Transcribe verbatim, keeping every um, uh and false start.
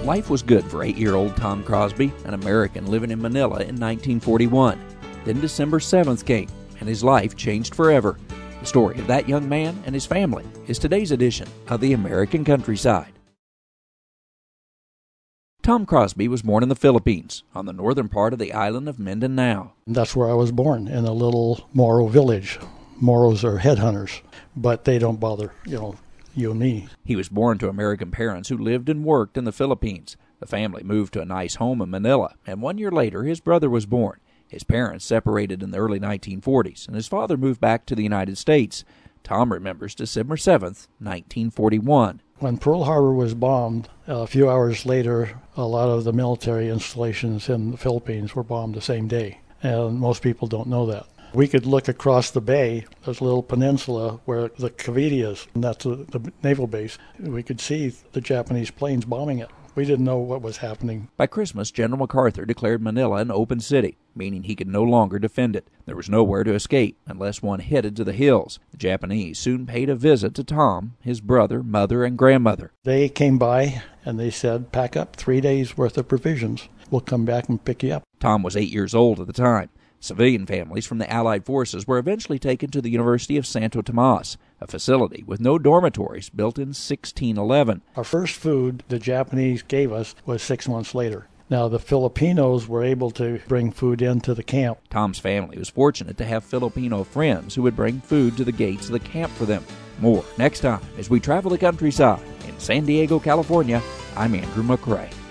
Life was good for eight-year-old Tom Crosby, an American living in Manila in nineteen forty-one. Then December seventh came, and his life changed forever. The story of that young man and his family is today's edition of the American Countryside. Tom Crosby was born in the Philippines, on the northern part of the island of Mindanao. That's where I was born, in a little Moro village. Moros are headhunters, but they don't bother, you know, you and me. He was born to American parents who lived and worked in the Philippines. The family moved to a nice home in Manila, and one year later his brother was born. His parents separated in the early nineteen forties, and his father moved back to the United States. Tom remembers December seventh, nineteen forty-one. When Pearl Harbor was bombed, a few hours later, a lot of the military installations in the Philippines were bombed the same day, and most people don't know that. We could look across the bay. There's a little peninsula where the Cavite is, and that's the, the naval base. We could see the Japanese planes bombing it. We didn't know what was happening. By Christmas, General MacArthur declared Manila an open city, meaning he could no longer defend it. There was nowhere to escape unless one headed to the hills. The Japanese soon paid a visit to Tom, his brother, mother, and grandmother. They came by and they said, pack up three days' worth of provisions. We'll come back and pick you up. Tom was eight years old at the time. Civilian families from the Allied forces were eventually taken to the University of Santo Tomas, a facility with no dormitories built in sixteen eleven. Our first food the Japanese gave us was six months later. Now, the Filipinos were able to bring food into the camp. Tom's family was fortunate to have Filipino friends who would bring food to the gates of the camp for them. More next time as we travel the countryside. In San Diego, California, I'm Andrew McCrae.